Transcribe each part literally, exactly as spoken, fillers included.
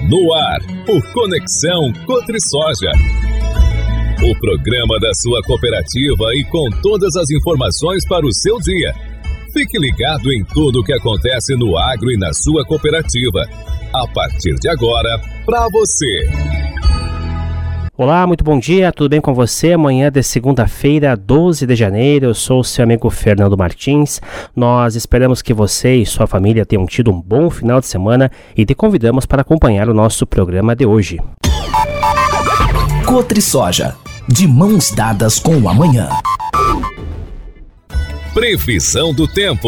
No ar, por Conexão Cotrisoja. O programa da sua cooperativa e com todas as informações para o seu dia. Fique ligado em tudo o que acontece no agro e na sua cooperativa. A partir de agora, para você. Olá, muito bom dia, tudo bem com você? Amanhã de segunda-feira, doze de janeiro, eu sou o seu amigo Fernando Martins. Nós esperamos que você e sua família tenham tido um bom final de semana e te convidamos para acompanhar o nosso programa de hoje. Cotrisoja, de mãos dadas com o amanhã. Previsão do tempo.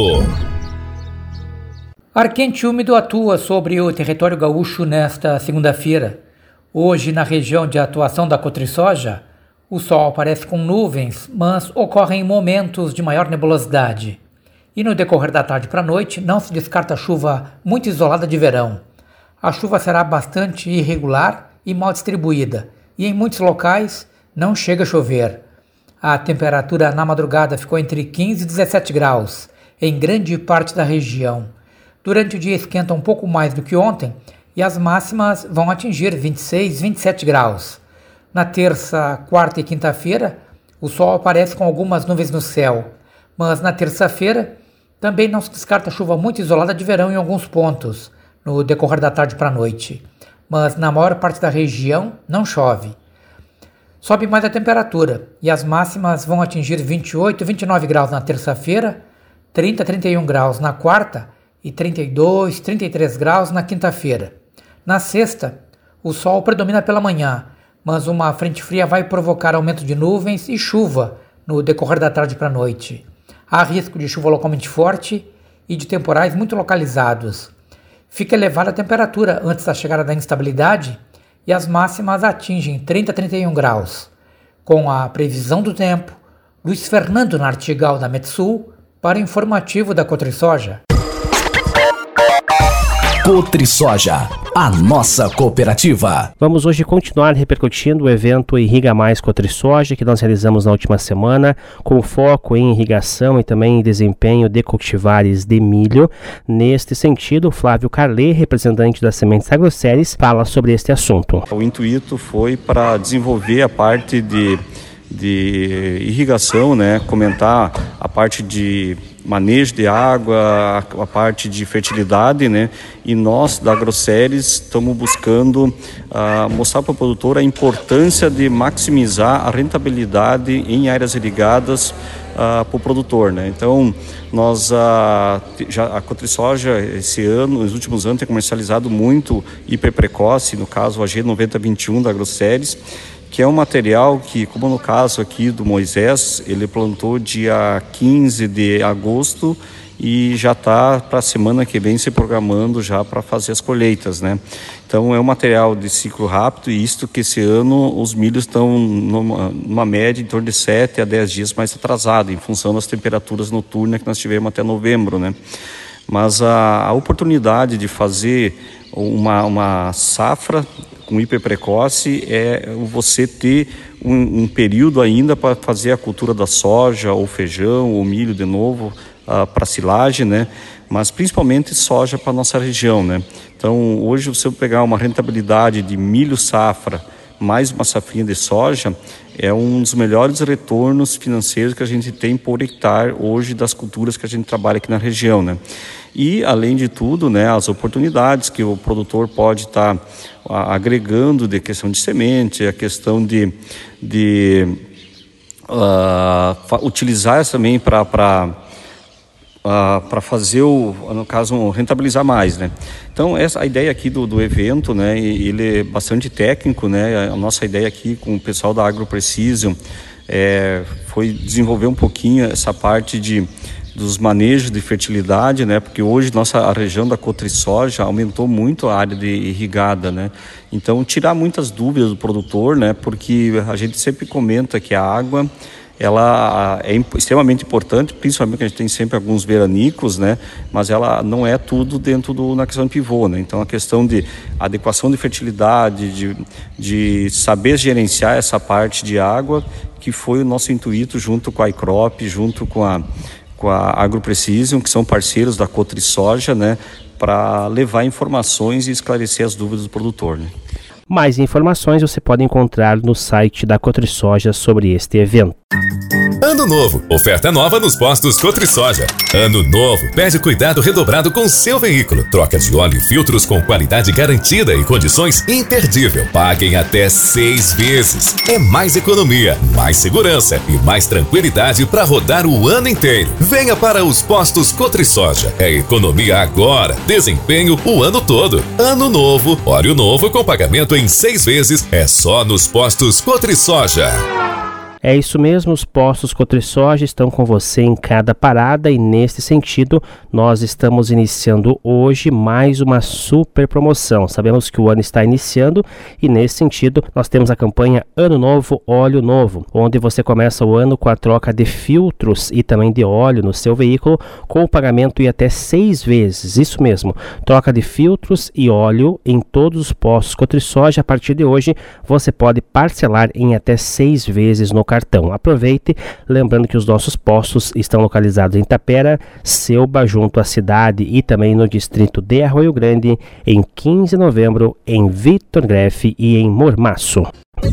Ar quente e úmido atua sobre o território gaúcho nesta segunda-feira. Hoje, na região de atuação da Cotrisoja, o sol aparece com nuvens, mas ocorrem momentos de maior nebulosidade. E no decorrer da tarde para a noite, não se descarta chuva muito isolada de verão. A chuva será bastante irregular e mal distribuída, e em muitos locais não chega a chover. A temperatura na madrugada ficou entre quinze e dezessete graus, em grande parte da região. Durante o dia esquenta um pouco mais do que ontem, e as máximas vão atingir vinte e seis, vinte e sete graus. Na terça, quarta e quinta-feira, o sol aparece com algumas nuvens no céu, mas na terça-feira também não se descarta chuva muito isolada de verão em alguns pontos, no decorrer da tarde para a noite, mas na maior parte da região não chove. Sobe mais a temperatura e as máximas vão atingir vinte e oito, vinte e nove graus na terça-feira, trinta, trinta e um graus na quarta e trinta e dois, trinta e três graus na quinta-feira. Na sexta, o sol predomina pela manhã, mas uma frente fria vai provocar aumento de nuvens e chuva no decorrer da tarde para a noite. Há risco de chuva localmente forte e de temporais muito localizados. Fica elevada a temperatura antes da chegada da instabilidade e as máximas atingem trinta a trinta e um graus. Com a previsão do tempo, Luiz Fernando Nartigal da Metsul para o informativo da Cotrisoja. Cotrisoja, a nossa cooperativa. Vamos hoje continuar repercutindo o evento Irriga Mais Cotrisoja que nós realizamos na última semana, com foco em irrigação e também em desempenho de cultivares de milho. Neste sentido, Flávio Carlet, representante da Sementes Agroceres, fala sobre este assunto. O intuito foi para desenvolver a parte de, de irrigação, né? Comentar a parte de manejo de água, a parte de fertilidade, né? E nós da Agroceres estamos buscando uh, mostrar para o produtor a importância de maximizar a rentabilidade em áreas irrigadas uh, para o produtor, né? Então, nós uh, já a Cotrisoja esse ano, nos últimos anos, tem comercializado muito hiperprecoce, no caso o A G noventa vinte e um da Agroceres, que é um material que, como no caso aqui do Moisés, ele plantou dia quinze de agosto e já está para a semana que vem se programando já para fazer as colheitas, né? Então é um material de ciclo rápido e isto que esse ano os milhos estão numa, numa média em torno de sete a dez dias mais atrasado, em função das temperaturas noturnas que nós tivemos até novembro, né? Mas a, a oportunidade de fazer uma, uma safra com hiperprecoce é você ter um, um período ainda para fazer a cultura da soja, ou feijão, ou milho de novo, uh, para silagem, né? Mas principalmente soja para a nossa região, né? Então, hoje, você pegar uma rentabilidade de milho safra, mais uma safrinha de soja, é um dos melhores retornos financeiros que a gente tem por hectare hoje das culturas que a gente trabalha aqui na região, né? E, além de tudo, né, as oportunidades que o produtor pode estar tá agregando de questão de semente, a questão de, de uh, utilizar também para uh, para fazer, o, no caso, rentabilizar mais, né? Então, essa a ideia aqui do, do evento, né, ele é bastante técnico, né? A nossa ideia aqui com o pessoal da Agro Precision é, foi desenvolver um pouquinho essa parte de dos manejos de fertilidade, né? Porque hoje nossa a região da Cotrisoja aumentou muito a área de irrigada, né? Então tirar muitas dúvidas do produtor, né? Porque a gente sempre comenta que a água ela é extremamente importante, principalmente que a gente tem sempre alguns veranicos, né? Mas ela não é tudo dentro do na questão de pivô, né? Então a questão de adequação de fertilidade, de, de saber gerenciar essa parte de água, que foi o nosso intuito junto com a iCrop, junto com a com a Agro Precision, que são parceiros da Cotrisoja, né, para levar informações e esclarecer as dúvidas do produtor, né? Mais informações você pode encontrar no site da Cotrisoja sobre este evento. Ano novo, oferta nova nos postos Cotrisoja. Ano novo, pede cuidado redobrado com seu veículo. Troca de óleo e filtros com qualidade garantida e condições imperdível. Paguem até seis vezes. É mais economia, mais segurança e mais tranquilidade para rodar o ano inteiro. Venha para os postos Cotrisoja. É economia agora, desempenho o ano todo. Ano novo, óleo novo com pagamento em seis vezes. É só nos postos Cotrisoja. É isso mesmo, os postos Cotrisoja estão com você em cada parada e neste sentido nós estamos iniciando hoje mais uma super promoção. Sabemos que o ano está iniciando e nesse sentido nós temos a campanha Ano Novo, Óleo Novo, onde você começa o ano com a troca de filtros e também de óleo no seu veículo com o pagamento em até seis vezes. Isso mesmo, troca de filtros e óleo em todos os postos Cotrisoja. A partir de hoje você pode parcelar em até seis vezes no cartão. Aproveite, lembrando que os nossos postos estão localizados em Tapera, Selba, junto à cidade e também no distrito de Arroio Grande, em quinze de novembro, em Vitor Grefe e em Mormaço.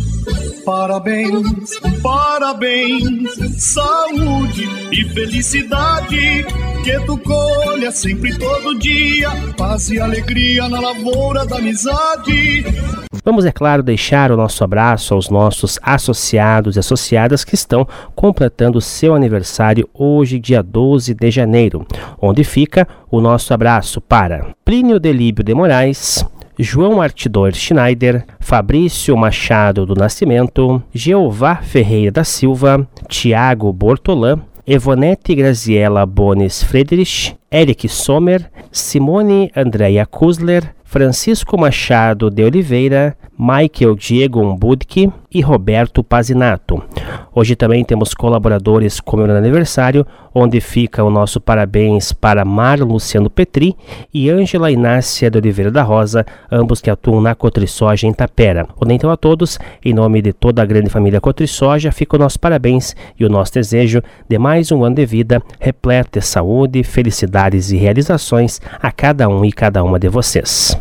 Parabéns, parabéns, saúde e felicidade, que tu colha sempre todo dia, paz e alegria na lavoura da amizade. Vamos, é claro, deixar o nosso abraço aos nossos associados e associadas que estão completando seu aniversário hoje, dia doze de janeiro, onde fica o nosso abraço para Plínio Delíbio de Moraes, João Artidor Schneider, Fabrício Machado do Nascimento, Jeová Ferreira da Silva, Tiago Bortolã, Evonete Graziela Bones Friedrich, Eric Sommer, Simone Andréia Kusler, Francisco Machado de Oliveira, Michael Diego Umbudke e Roberto Pazinato. Hoje também temos colaboradores comemorando aniversário, onde fica o nosso parabéns para Mário Luciano Petri e Ângela Inácia de Oliveira da Rosa, ambos que atuam na Cotrisoja em Tapera. Então a todos, em nome de toda a grande família Cotrisoja, fica o nosso parabéns e o nosso desejo de mais um ano de vida repleto de saúde, felicidades e realizações a cada um e cada uma de vocês.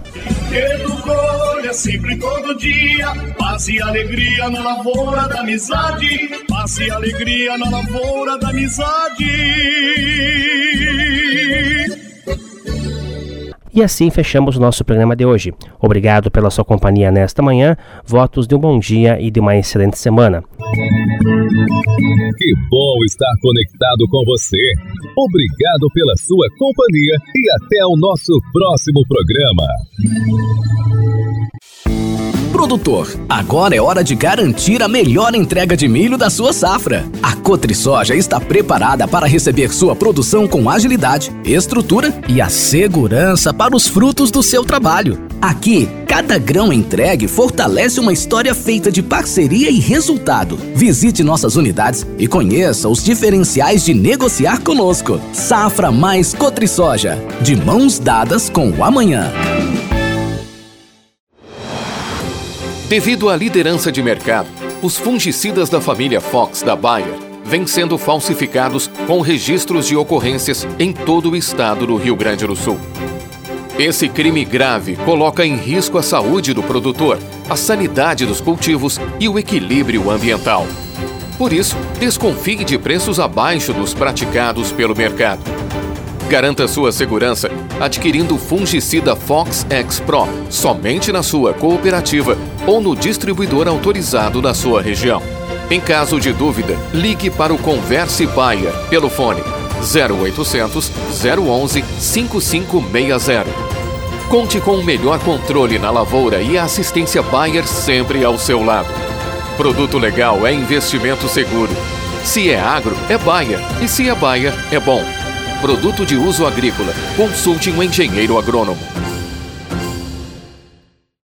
Sempre todo dia, paz e alegria na lavoura da amizade, paz e alegria na lavoura da amizade. E assim fechamos o nosso programa de hoje. Obrigado pela sua companhia nesta manhã, votos de um bom dia e de uma excelente semana. Que bom estar conectado com você. Obrigado pela sua companhia e até o nosso próximo programa. Produtor, agora é hora de garantir a melhor entrega de milho da sua safra. A Cotrisoja está preparada para receber sua produção com agilidade, estrutura e a segurança para os frutos do seu trabalho. Aqui, cada grão entregue fortalece uma história feita de parceria e resultado. Visite nossas unidades e conheça os diferenciais de negociar conosco. Safra mais Cotrisoja, de mãos dadas com o amanhã. Devido à liderança de mercado, os fungicidas da família Fox da Bayer vêm sendo falsificados com registros de ocorrências em todo o estado do Rio Grande do Sul. Esse crime grave coloca em risco a saúde do produtor, a sanidade dos cultivos e o equilíbrio ambiental. Por isso, desconfie de preços abaixo dos praticados pelo mercado. Garanta sua segurança adquirindo o fungicida Fox X Pro somente na sua cooperativa ou no distribuidor autorizado da sua região. Em caso de dúvida, ligue para o Converse Bayer pelo fone zero oitocentos, zero onze, cinco cinco seis zero. Conte com o melhor controle na lavoura e a assistência Bayer sempre ao seu lado. Produto legal é investimento seguro. Se é agro, é Bayer. E se é Bayer, é bom. Produto de uso agrícola. Consulte um engenheiro agrônomo.